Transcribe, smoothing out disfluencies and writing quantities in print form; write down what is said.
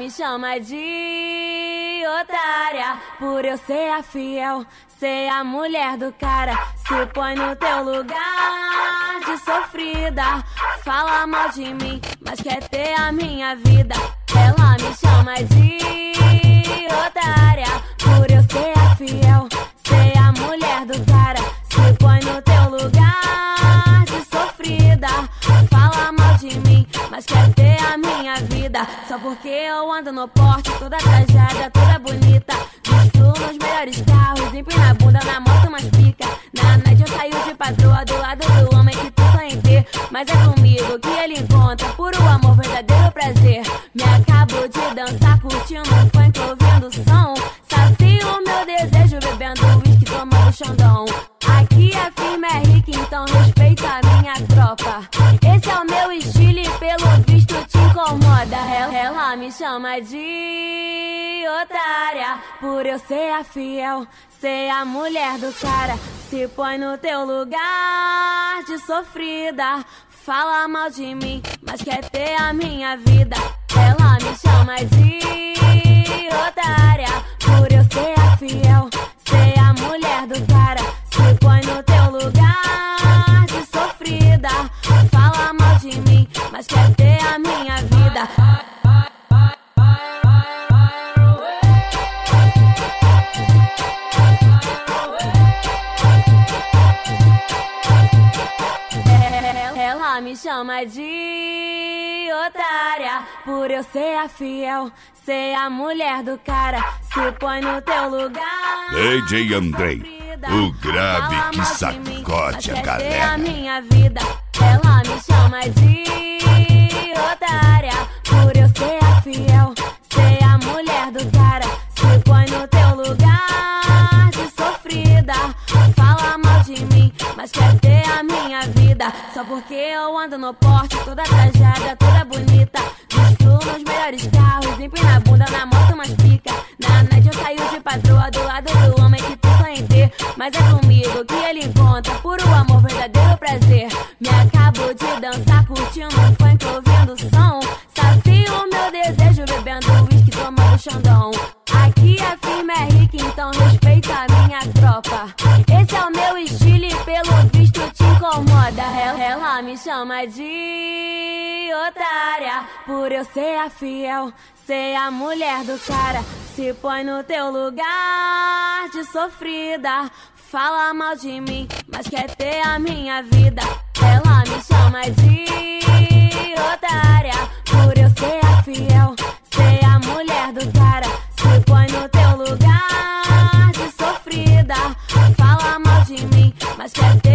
me chama de otária, por eu ser a fiel, ser a mulher do cara. Se põe no teu lugar de sofrida, fala mal de mim, mas quer ter a minha vida. Ela me chama de otária, por eu ser a fiel, ser a mulher do cara. Se põe no teu lugar de sofrida, fala mal de mim, mas quer ter a minha vida. Só porque eu ando no porte, toda trajada, toda bonita, visto nos melhores carros, empina a bunda na moto mais pica. Na night eu saio de patroa do lado do homem que tu sonha em ter, mas é comigo que ele encontra puro amor, verdadeiro prazer. Me acabo de dançar, curtindo um funk, ouvindo o som, sacio meu desejo, bebendo uísque, tomando xandão. Aqui a firma é rica, então respeita a minha tropa. Esse é o meu estilo e pelo visto te incomoda. Ela me chama de otária, por eu ser a fiel, ser a mulher do cara. Se põe no teu lugar de sofrida, fala mal de mim, mas quer ter a minha vida. Ela me chama de otária, por eu ser a fiel, ser a mulher do cara. Se põe no teu lugar de sofrida, fala mal de mim, mas quer ter a minha vida. Ela me chama de otária, por eu ser a fiel, ser a mulher do cara. Se põe no teu lugar DJ Andrei, o grave que sacode a galera. A minha vida. Ela me chama de otária, por eu ser a fiel, ser a mulher do cara. Se põe no teu lugar de sofrida, fala mal de mim, mas quer ter a minha vida. Só porque eu ando no porte, toda trajada, toda bonita, visto nos melhores carros, empina a bunda na moto mais pica. Na night eu saio de patroa do lado do homem que tu sonha em ter, mas é comigo que ele encontra puro amor, verdadeiro prazer. Me acabo de dançar, curtindo um funk, ouvindo o som, sacio meu desejo, bebendo uísque, tomando xandão. Aqui a firma é rica, então respeita a minha tropa. Esse é o meu estilo e pelo visto te incomoda. Ela me chama de otária, por eu ser a fiel, ser a mulher do cara. Se põe no teu lugar de sofrida, fala mal de mim, mas quer ter a minha vida. Ela me chama de otária, por eu ser a fiel, ser a mulher do cara. Se põe no teu lugar de sofrida, fala mal de mim, mas quer ter